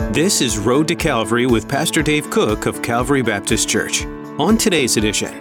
This is Road to Calvary with Pastor Dave Cook of Calvary Baptist Church. On today's edition,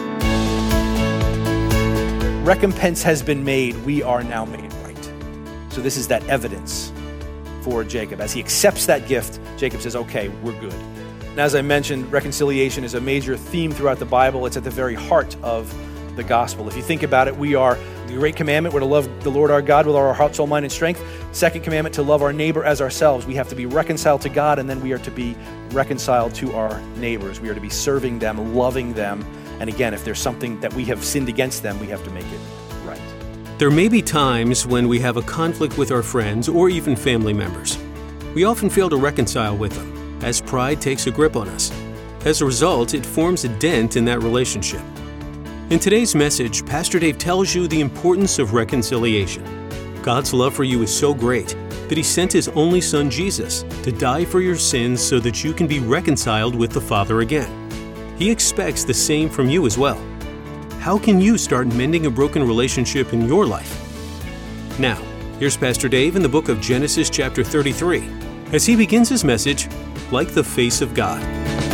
recompense has been made, we are now made right. So this is that evidence for Jacob. As he accepts that gift, Jacob says, okay, we're good. And as I mentioned, reconciliation is a major theme throughout the Bible. It's at the very heart of the gospel. If you think about it, we are the great commandment. We're to love the Lord our God with all our heart, soul, mind, and strength. Second commandment, to love our neighbor as ourselves. We have to be reconciled to God, and then we are to be reconciled to our neighbors. We are to be serving them, loving them. And again, if there's something that we have sinned against them, we have to make it right. There may be times when we have a conflict with our friends or even family members. We often fail to reconcile with them as pride takes a grip on us. As a result, it forms a dent in that relationship. In today's message, Pastor Dave tells you the importance of reconciliation. God's love for you is so great that He sent His only Son, Jesus, to die for your sins so that you can be reconciled with the Father again. He expects the same from you as well. How can you start mending a broken relationship in your life? Now, here's Pastor Dave in the book of Genesis chapter 33, as he begins his message, Like the Face of God.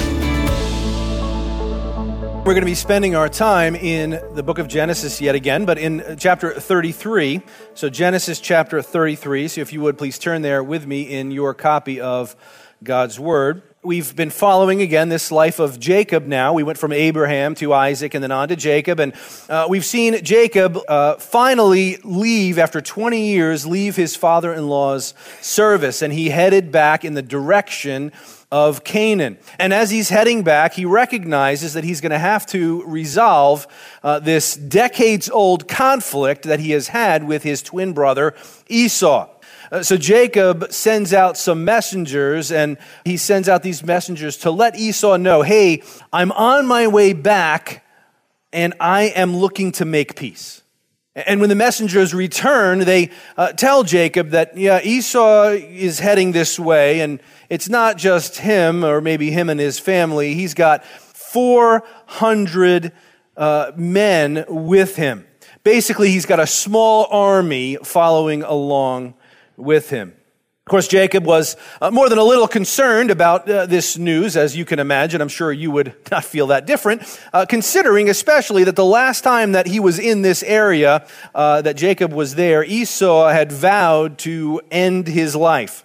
We're going to be spending our time in the book of Genesis yet again, but in chapter 33. So Genesis chapter 33. So if you would, please turn there with me in your copy of God's Word. We've been following, again, this life of Jacob now. We went from Abraham to Isaac and then on to Jacob. And we've seen Jacob finally leave, after 20 years, leave his father-in-law's service. And he headed back in the direction of Canaan. And as he's heading back, he recognizes that he's going to have to resolve this decades-old conflict that he has had with his twin brother, Esau. So Jacob sends out some messengers, and he sends out these messengers to let Esau know, hey, I'm on my way back, and I am looking to make peace. And when the messengers return, they tell Jacob that, Esau is heading this way, and it's not just him, or maybe him and his family. He's got 400 men with him. Basically, he's got a small army following along with him. Of course, Jacob was more than a little concerned about this news, as you can imagine. I'm sure you would not feel that different, considering especially that the last time that he was in this area, that Jacob was there, Esau had vowed to end his life.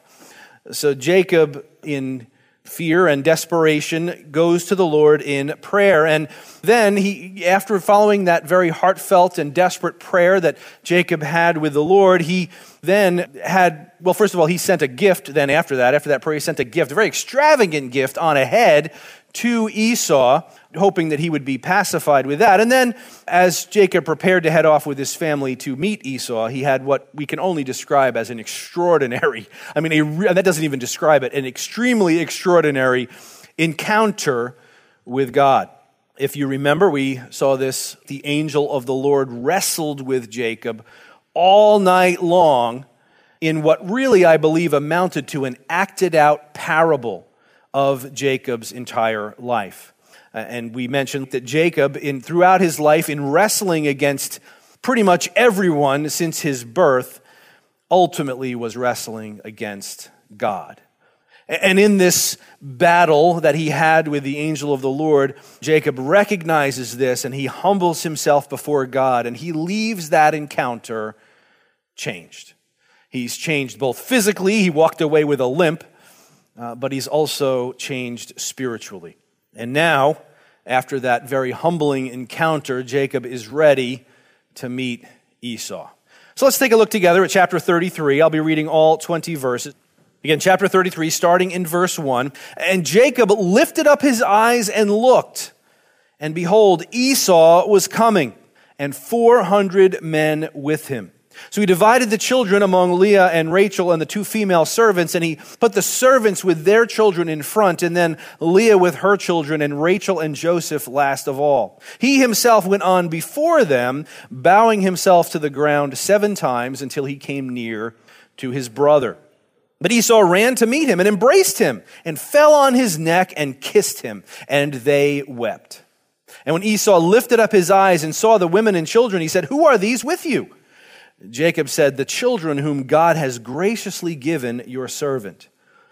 So Jacob, in fear and desperation, goes to the Lord in prayer. And then he, after following that very heartfelt and desperate prayer that Jacob had with the Lord, he then had, well, first of all, he sent a gift then after that prayer, he sent a gift, a very extravagant gift on ahead to Esau, hoping that he would be pacified with that. And then as Jacob prepared to head off with his family to meet Esau, he had what we can only describe as an extraordinary, that doesn't even describe it, an extremely extraordinary encounter with God. If you remember, we saw this, the angel of the Lord wrestled with Jacob all night long in what really, I believe, amounted to an acted out parable of Jacob's entire life. And we mentioned that Jacob, throughout his life, in wrestling against pretty much everyone since his birth, ultimately was wrestling against God. And in this battle that he had with the angel of the Lord, Jacob recognizes this and he humbles himself before God, and he leaves that encounter changed. He's changed both physically, he walked away with a limp, but he's also changed spiritually. And now, after that very humbling encounter, Jacob is ready to meet Esau. So let's take a look together at chapter 33. I'll be reading all 20 verses. Again, chapter 33, starting in verse 1. And Jacob lifted up his eyes and looked, and behold, Esau was coming, and 400 men with him. So he divided the children among Leah and Rachel and the two female servants, and he put the servants with their children in front, and then Leah with her children, and Rachel and Joseph last of all. He himself went on before them, bowing himself to the ground 7 times until he came near to his brother. But Esau ran to meet him and embraced him and fell on his neck and kissed him, and they wept. And when Esau lifted up his eyes and saw the women and children, he said, "Who are these with you?" Jacob said, "The children whom God has graciously given your servant."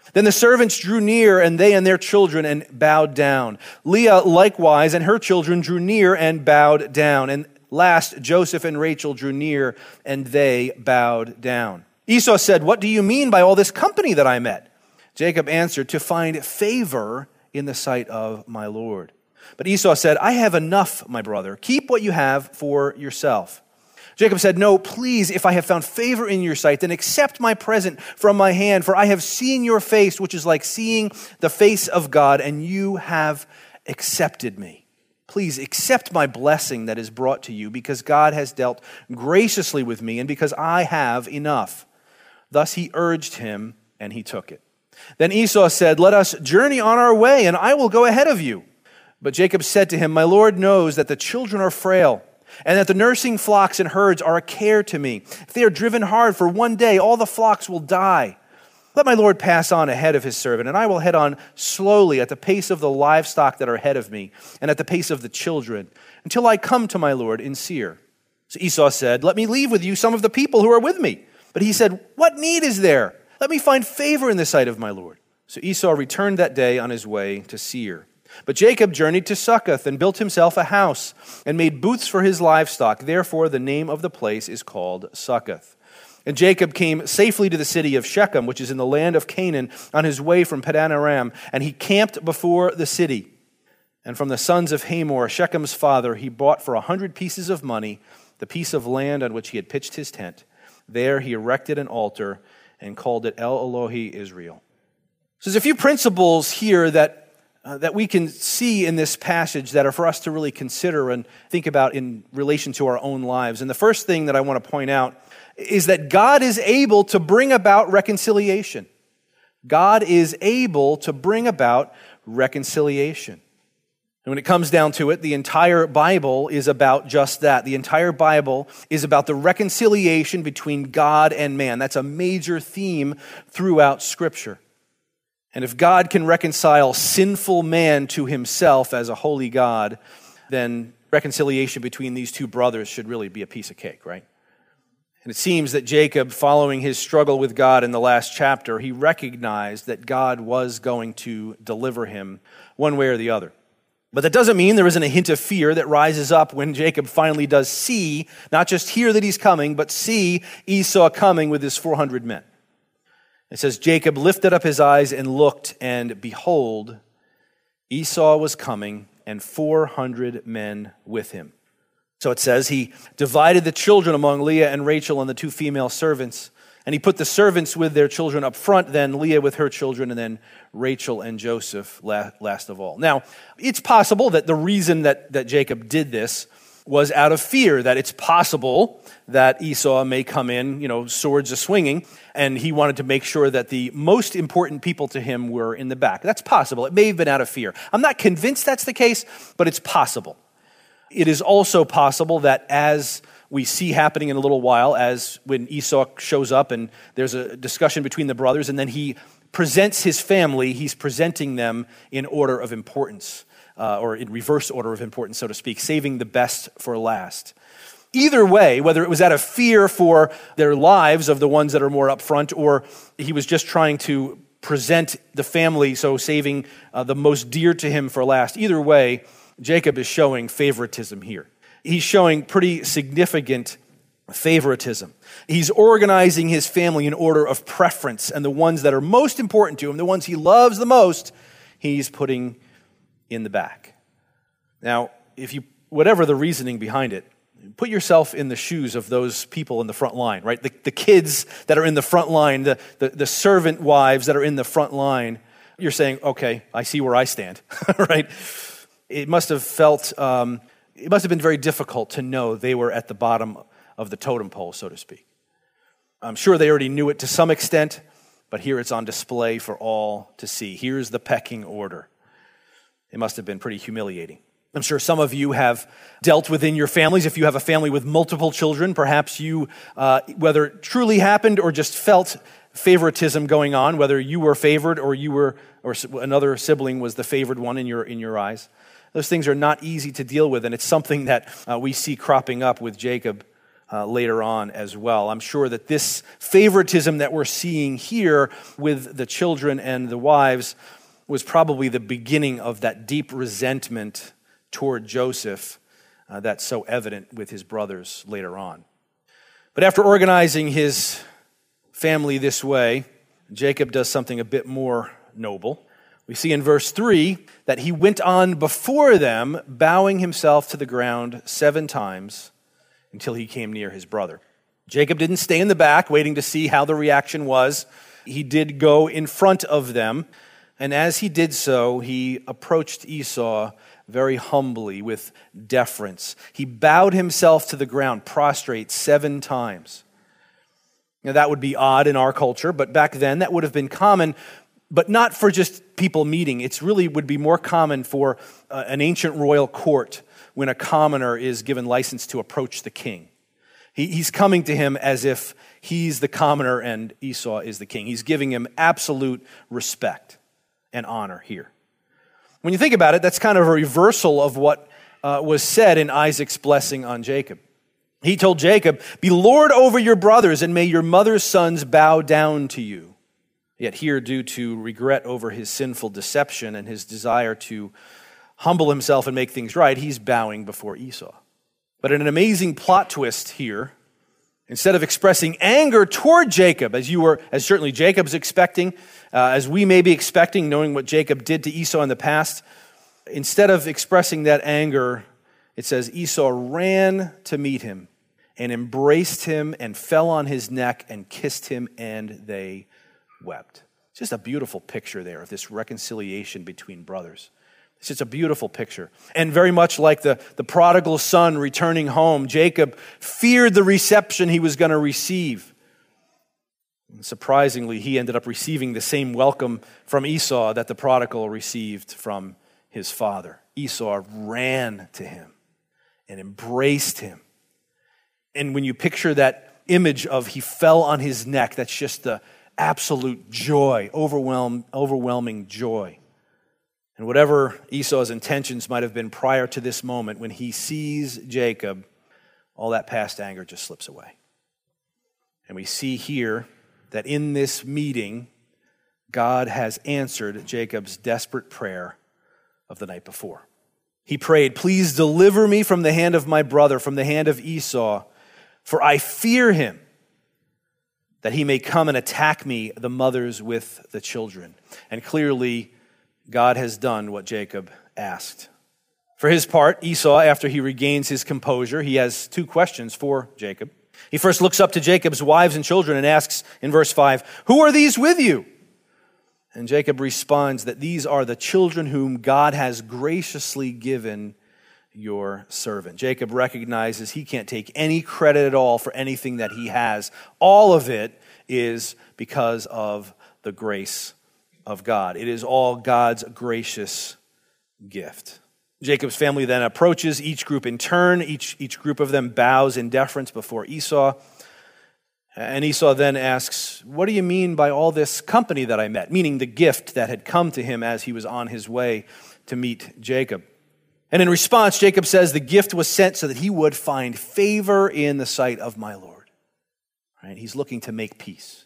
Then the servants drew near, and they and their children, and bowed down. Leah likewise and her children drew near and bowed down. And last, Joseph and Rachel drew near, and they bowed down. Esau said, "What do you mean by all this company that I met?" Jacob answered, "To find favor in the sight of my Lord." But Esau said, "I have enough, my brother. Keep what you have for yourself." Jacob said, "No, please, if I have found favor in your sight, then accept my present from my hand, for I have seen your face, which is like seeing the face of God, and you have accepted me. Please accept my blessing that is brought to you, because God has dealt graciously with me, and because I have enough." Thus he urged him, and he took it. Then Esau said, "Let us journey on our way, and I will go ahead of you." But Jacob said to him, "My Lord knows that the children are frail, and that the nursing flocks and herds are a care to me. If they are driven hard for one day, all the flocks will die. Let my Lord pass on ahead of his servant, and I will head on slowly at the pace of the livestock that are ahead of me, and at the pace of the children, until I come to my Lord in Seir." So Esau said, "Let me leave with you some of the people who are with me." But he said, "What need is there? Let me find favor in the sight of my Lord." So Esau returned that day on his way to Seir. But Jacob journeyed to Succoth and built himself a house and made booths for his livestock. Therefore, the name of the place is called Succoth. And Jacob came safely to the city of Shechem, which is in the land of Canaan, on his way from Padan Aram, and he camped before the city. And from the sons of Hamor, Shechem's father, he bought for 100 pieces of money the piece of land on which he had pitched his tent. There he erected an altar and called it El Elohi Israel. So there's a few principles here that we can see in this passage that are for us to really consider and think about in relation to our own lives. And the first thing that I want to point out is that God is able to bring about reconciliation. God is able to bring about reconciliation. And when it comes down to it, the entire Bible is about just that. The entire Bible is about the reconciliation between God and man. That's a major theme throughout Scripture. And if God can reconcile sinful man to himself as a holy God, then reconciliation between these two brothers should really be a piece of cake, right? And it seems that Jacob, following his struggle with God in the last chapter, he recognized that God was going to deliver him one way or the other. But that doesn't mean there isn't a hint of fear that rises up when Jacob finally does see, not just hear that he's coming, but see Esau coming with his 400 men. It says, Jacob lifted up his eyes and looked, and behold, Esau was coming, and 400 men with him. So it says, he divided the children among Leah and Rachel and the two female servants, and he put the servants with their children up front, then Leah with her children, and then Rachel and Joseph last of all. Now, it's possible that the reason that Jacob did this was out of fear, that it's possible that Esau may come in, swords a-swinging, and he wanted to make sure that the most important people to him were in the back. That's possible. It may have been out of fear. I'm not convinced that's the case, but it's possible. It is also possible that, as we see happening in a little while, as when Esau shows up and there's a discussion between the brothers, and then he presents his family, he's presenting them in order of importance, or in reverse order of importance, so to speak, saving the best for last. Either way, whether it was out of fear for their lives of the ones that are more up front, or he was just trying to present the family, so saving the most dear to him for last, either way, Jacob is showing favoritism here. He's showing pretty significant favoritism. He's organizing his family in order of preference, and the ones that are most important to him, the ones he loves the most, he's putting in the back. Now, whatever the reasoning behind it, put yourself in the shoes of those people in the front line, right? The kids that are in the front line, the servant wives that are in the front line. You're saying, okay, I see where I stand, right? It must have been very difficult to know they were at the bottom of the totem pole, so to speak. I'm sure they already knew it to some extent, but here it's on display for all to see. Here's the pecking order. It must have been pretty humiliating. I'm sure some of you have dealt within your families. If you have a family with multiple children, perhaps you, whether it truly happened or just felt favoritism going on, whether you were favored or another sibling was the favored one in your eyes. Those things are not easy to deal with, and it's something that we see cropping up with Jacob later on as well. I'm sure that this favoritism that we're seeing here with the children and the wives was probably the beginning of that deep resentment toward Joseph that's so evident with his brothers later on. But after organizing his family this way, Jacob does something a bit more noble. We see in verse 3 that he went on before them, bowing himself to the ground 7 times until he came near his brother. Jacob didn't stay in the back waiting to see how the reaction was. He did go in front of them, and as he did so, he approached Esau very humbly with deference. He bowed himself to the ground, prostrate 7 times. Now, that would be odd in our culture, but back then that would have been common, but not for just people meeting. It really would be more common for an ancient royal court when a commoner is given license to approach the king. He's coming to him as if he's the commoner and Esau is the king. He's giving him absolute respect and honor here. When you think about it, that's kind of a reversal of what was said in Isaac's blessing on Jacob. He told Jacob, "Be Lord over your brothers, and may your mother's sons bow down to you." Yet here, due to regret over his sinful deception and his desire to humble himself and make things right, he's bowing before Esau. But in an amazing plot twist here, instead of expressing anger toward Jacob, as certainly Jacob's expecting, as we may be expecting, knowing what Jacob did to Esau in the past, instead of expressing that anger, it says Esau ran to meet him and embraced him and fell on his neck and kissed him, and they wept. It's just a beautiful picture there of this reconciliation between brothers. It's just a beautiful picture. And very much like the prodigal son returning home, Jacob feared the reception he was going to receive. And surprisingly, he ended up receiving the same welcome from Esau that the prodigal received from his father. Esau ran to him and embraced him. And when you picture that image of he fell on his neck, that's just the absolute joy, overwhelming joy. And whatever Esau's intentions might have been prior to this moment, when he sees Jacob, all that past anger just slips away. And we see here that in this meeting, God has answered Jacob's desperate prayer of the night before. He prayed, "Please deliver me from the hand of my brother, from the hand of Esau, for I fear him, that he may come and attack me, the mothers with the children." And clearly, God has done what Jacob asked. For his part, Esau, after he regains his composure, he has 2 questions for Jacob. He first looks up to Jacob's wives and children and asks in verse 5, "Who are these with you?" And Jacob responds that these are the children whom God has graciously given your servant. Jacob recognizes he can't take any credit at all for anything that he has. All of it is because of the grace of God. It is all God's gracious gift. Jacob's family then approaches each group in turn. Each group of them bows in deference before Esau. And Esau then asks, "What do you mean by all this company that I met?" Meaning the gift that had come to him as he was on his way to meet Jacob. And in response, Jacob says the gift was sent so that he would find favor in the sight of my Lord. Right? He's looking to make peace.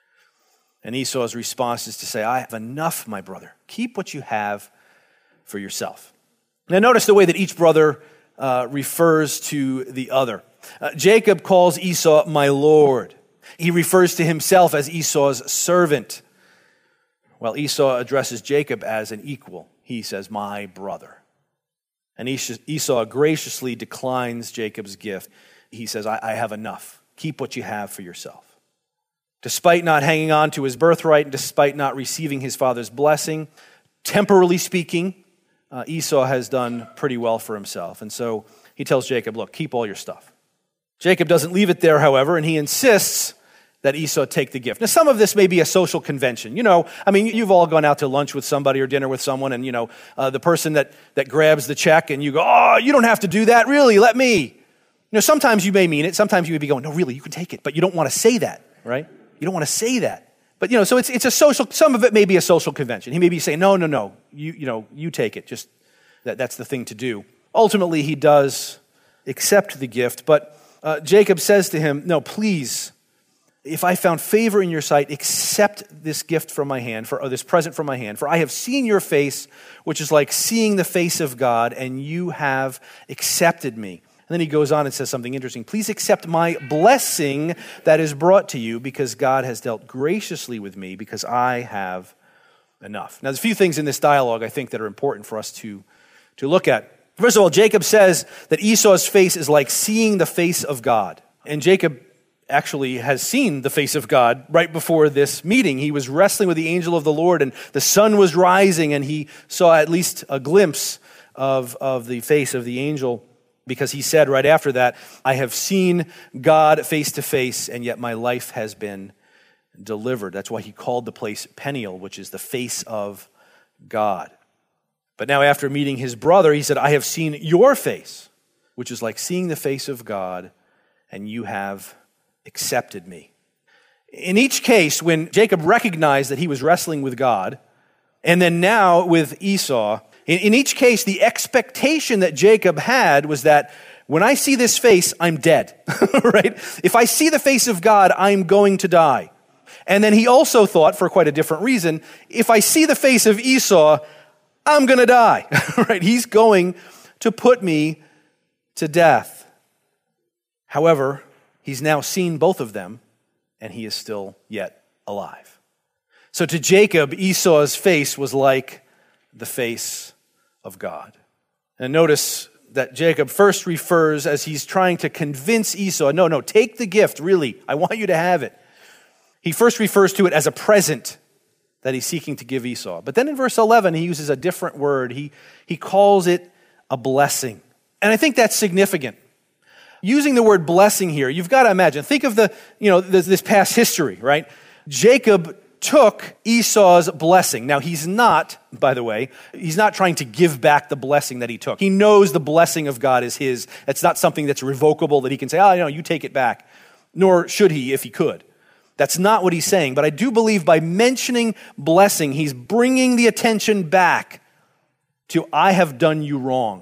And Esau's response is to say, "I have enough, my brother. Keep what you have for yourself." Now notice the way that each brother refers to the other. Jacob calls Esau my Lord. He refers to himself as Esau's servant, while Esau addresses Jacob as an equal. He says, "my brother." And Esau graciously declines Jacob's gift. He says, I have enough. Keep what you have for yourself. Despite not hanging on to his birthright, and despite not receiving his father's blessing, temporally speaking, Esau has done pretty well for himself. And so he tells Jacob, "Look, keep all your stuff." Jacob doesn't leave it there, however, and he insists that Esau take the gift. Now, some of this may be a social convention. You've all gone out to lunch with somebody or dinner with someone, and, the person that grabs the check, and you go, "Oh, you don't have to do that, really, let me." Sometimes you may mean it. Sometimes you may be going, "No, really, you can take it." But you don't want to say that, right? You don't want to say that. But, so it's a social, some of it may be a social convention. He may be saying, no, you take it. Just that's the thing to do. Ultimately, he does accept the gift, but Jacob says to him, no, please, if I found favor in your sight, accept this gift from my hand, or this present from my hand. For I have seen your face, which is like seeing the face of God, and you have accepted me. And then he goes on and says something interesting. Please accept my blessing that is brought to you, because God has dealt graciously with me, because I have enough. Now, there's a few things in this dialogue, I think, that are important for us to look at. First of all, Jacob says that Esau's face is like seeing the face of God. And Jacob actually has seen the face of God right before this meeting. He was wrestling with the angel of the Lord, and the sun was rising, and he saw at least a glimpse of the face of the angel, because he said right after that, I have seen God face to face, and yet my life has been delivered. That's why he called the place Peniel, which is the face of God. But now after meeting his brother, he said, I have seen your face, which is like seeing the face of God, and you have accepted me. In each case, when Jacob recognized that he was wrestling with God, and then now with Esau, in each case, the expectation that Jacob had was that when I see this face, I'm dead, right? If I see the face of God, I'm going to die. And then he also thought, for quite a different reason, if I see the face of Esau, I'm going to die, right? He's going to put me to death. However, he's now seen both of them, and he is still yet alive. So to Jacob, Esau's face was like the face of God. And notice that Jacob first refers, as he's trying to convince Esau, no, take the gift, really, I want you to have it. He first refers to it as a present that he's seeking to give Esau. But then in verse 11, he uses a different word. He calls it a blessing. And I think that's significant. Using the word blessing here, you've got to imagine, think of this past history, right? Jacob took Esau's blessing. Now, he's not, by the way, he's not trying to give back the blessing that he took. He knows the blessing of God is his. It's not something that's revocable that he can say, you take it back. Nor should he if he could. That's not what he's saying. But I do believe by mentioning blessing, he's bringing the attention back to, I have done you wrong.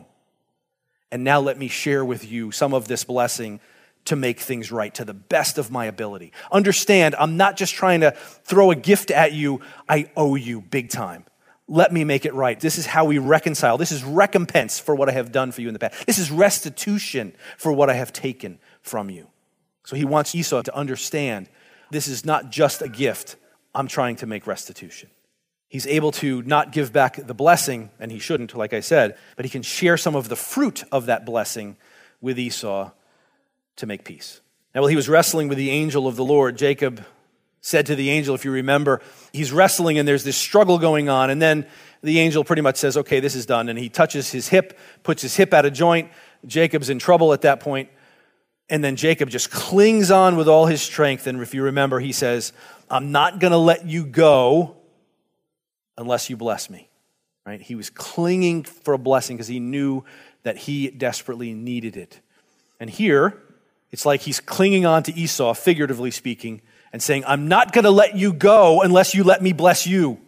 And now let me share with you some of this blessing to make things right to the best of my ability. Understand, I'm not just trying to throw a gift at you. I owe you big time. Let me make it right. This is how we reconcile. This is recompense for what I have done for you in the past. This is restitution for what I have taken from you. So he wants Esau to understand, this is not just a gift. I'm trying to make restitution. He's able to not give back the blessing, and he shouldn't, like I said, but he can share some of the fruit of that blessing with Esau to make peace. Now, while he was wrestling with the angel of the Lord, Jacob said to the angel, if you remember, he's wrestling and there's this struggle going on, and then the angel pretty much says, okay, this is done, and he touches his hip, puts his hip out of joint. Jacob's in trouble at that point. And then Jacob just clings on with all his strength. And if you remember, he says, I'm not going to let you go unless you bless me. Right? He was clinging for a blessing because he knew that he desperately needed it. And here, it's like he's clinging on to Esau, figuratively speaking, and saying, I'm not going to let you go unless you let me bless you.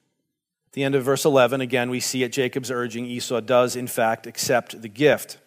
At the end of verse 11, again, we see at Jacob's urging, Esau does, in fact, accept the gift.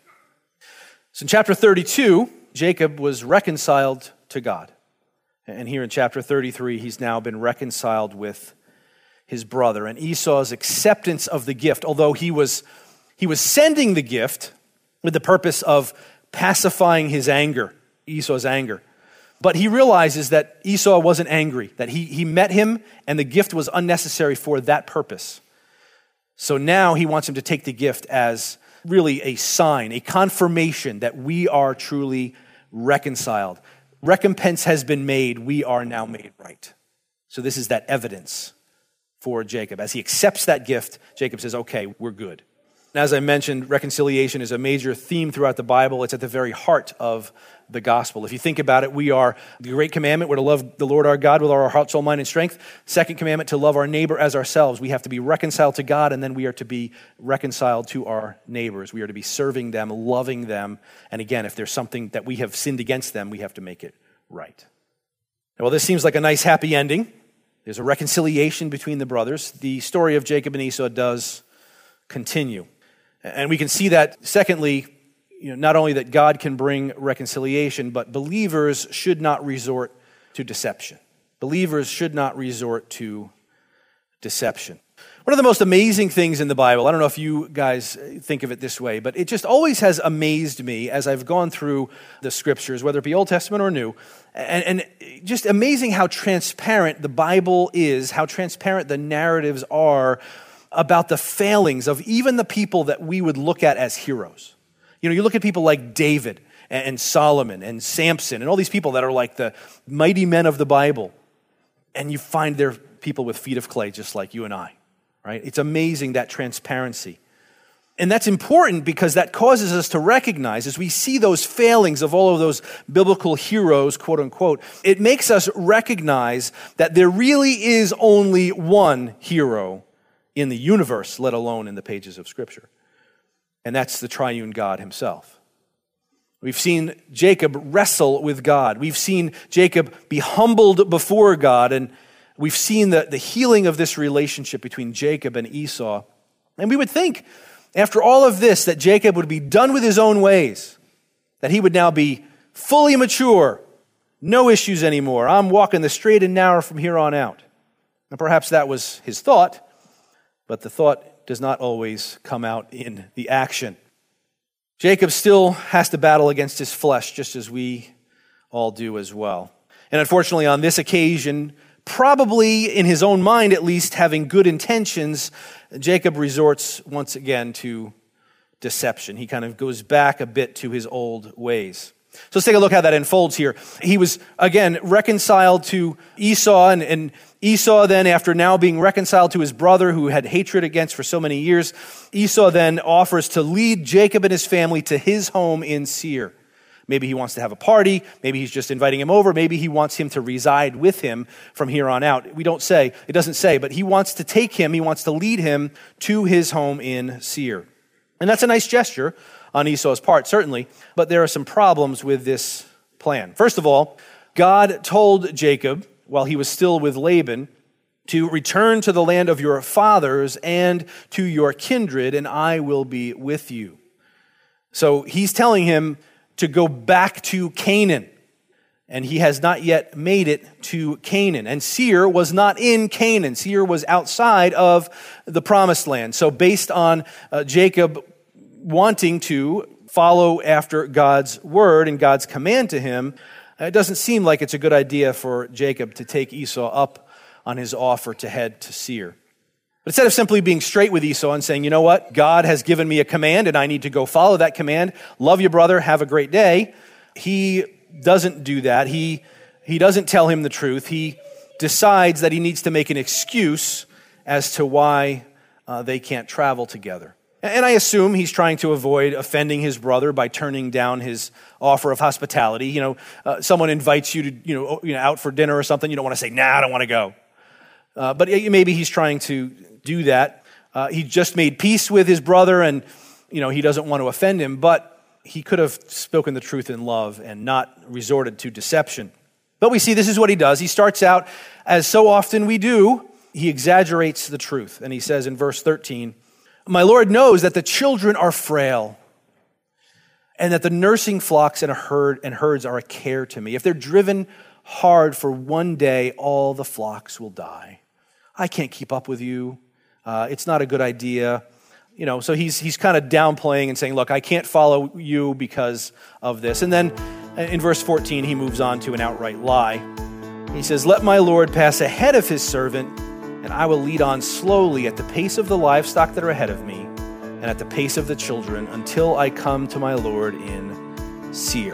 So in chapter 32, Jacob was reconciled to God. And here in chapter 33, he's now been reconciled with his brother. And Esau's acceptance of the gift, although he was sending the gift with the purpose of pacifying his anger, Esau's anger. But he realizes that Esau wasn't angry, that he met him and the gift was unnecessary for that purpose. So now he wants him to take the gift as really a sign, a confirmation that we are truly reconciled. Recompense has been made. We are now made right. So this is that evidence for Jacob. As he accepts that gift, Jacob says, okay, we're good. And as I mentioned, reconciliation is a major theme throughout the Bible. It's at the very heart of the gospel. If you think about it, we are the great commandment. We're to love the Lord our God with all our heart, soul, mind, and strength. Second commandment, to love our neighbor as ourselves. We have to be reconciled to God, and then we are to be reconciled to our neighbors. We are to be serving them, loving them. And again, if there's something that we have sinned against them, we have to make it right. Now, while this seems like a nice, happy ending, there's a reconciliation between the brothers. The story of Jacob and Esau does continue. And we can see that, secondly, not only that God can bring reconciliation, but believers should not resort to deception. Believers should not resort to deception. One of the most amazing things in the Bible, I don't know if you guys think of it this way, but it just always has amazed me as I've gone through the scriptures, whether it be Old Testament or New, and just amazing how transparent the Bible is, how transparent the narratives are about the failings of even the people that we would look at as heroes. You look at people like David and Solomon and Samson and all these people that are like the mighty men of the Bible, and you find they're people with feet of clay just like you and I. Right? It's amazing, that transparency. And that's important because that causes us to recognize, as we see those failings of all of those biblical heroes, quote unquote, it makes us recognize that there really is only one hero in the universe, let alone in the pages of Scripture. And that's the triune God himself. We've seen Jacob wrestle with God. We've seen Jacob be humbled before God, and we've seen the healing of this relationship between Jacob and Esau. And we would think, after all of this, that Jacob would be done with his own ways, that he would now be fully mature, no issues anymore. I'm walking the straight and narrow from here on out. And perhaps that was his thought, but the thought does not always come out in the action. Jacob still has to battle against his flesh, just as we all do as well. And unfortunately, on this occasion, probably in his own mind at least, having good intentions, Jacob resorts once again to deception. He kind of goes back a bit to his old ways. So let's take a look how that unfolds here. He was, again, reconciled to Esau, and Esau then, after now being reconciled to his brother who had hatred against for so many years, Esau then offers to lead Jacob and his family to his home in Seir. Maybe he wants to have a party. Maybe he's just inviting him over. Maybe he wants him to reside with him from here on out. It doesn't say, but he wants to take him, he wants to lead him to his home in Seir. And that's a nice gesture on Esau's part, certainly, but there are some problems with this plan. First of all, God told Jacob, while he was still with Laban, to return to the land of your fathers and to your kindred, and I will be with you. So he's telling him to go back to Canaan, and he has not yet made it to Canaan. And Seir was not in Canaan. Seir was outside of the promised land. So based on Jacob wanting to follow after God's word and God's command to him, it doesn't seem like it's a good idea for Jacob to take Esau up on his offer to head to Seir. But instead of simply being straight with Esau and saying, you know what, God has given me a command and I need to go follow that command, love you, brother, have a great day, he doesn't do that. He doesn't tell him the truth. He decides that he needs to make an excuse as to why they can't travel together. And I assume he's trying to avoid offending his brother by turning down his offer of hospitality. Someone invites you to, out for dinner or something. You don't want to say, nah, I don't want to go. But maybe he's trying to do that. He just made peace with his brother and, he doesn't want to offend him, but he could have spoken the truth in love and not resorted to deception. But we see this is what he does. He starts out, as so often we do, he exaggerates the truth. And he says in verse 13, my Lord knows that the children are frail and that the nursing flocks and herds are a care to me. If they're driven hard for one day, all the flocks will die. I can't keep up with you. It's not a good idea. So he's kind of downplaying and saying, look, I can't follow you because of this. And then in verse 14, he moves on to an outright lie. He says, let my Lord pass ahead of his servant, and I will lead on slowly at the pace of the livestock that are ahead of me and at the pace of the children until I come to my Lord in Seir.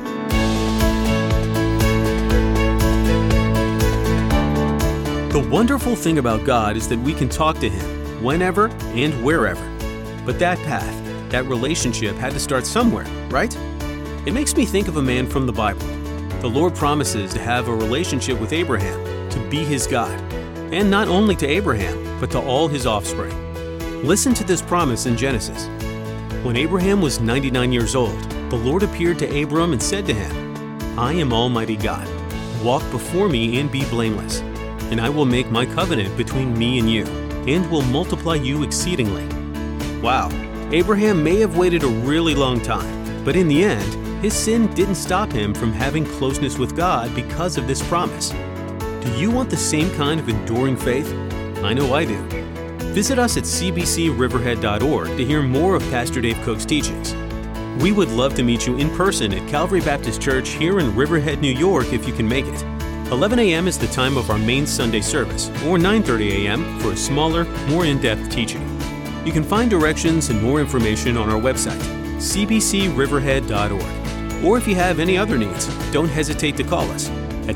The wonderful thing about God is that we can talk to him whenever and wherever. But that path, that relationship had to start somewhere, right? It makes me think of a man from the Bible. The Lord promises to have a relationship with Abraham, to be his God. And not only to Abraham, but to all his offspring. Listen to this promise in Genesis. When Abraham was 99 years old, the Lord appeared to Abram and said to him, I am Almighty God. Walk before me and be blameless. And I will make my covenant between me and you, and will multiply you exceedingly. Wow, Abraham may have waited a really long time, But in the end, his sin didn't stop him from having closeness with God because of this promise. Do you want the same kind of enduring faith? I know I do. Visit us at cbcriverhead.org to hear more of Pastor Dave Cook's teachings. We would love to meet you in person at Calvary Baptist Church here in Riverhead, New York, if you can make it. 11 a.m. is the time of our main Sunday service, or 9:30 a.m. for a smaller, more in-depth teaching. You can find directions and more information on our website, cbcriverhead.org. Or if you have any other needs, don't hesitate to call us at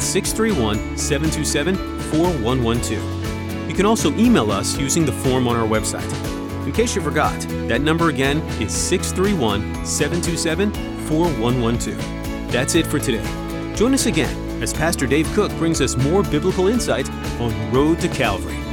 631-727-4112. You can also email us using the form on our website. In case you forgot, that number again is 631-727-4112. That's it for today. Join us again as Pastor Dave Cook brings us more biblical insight on the road to Calvary.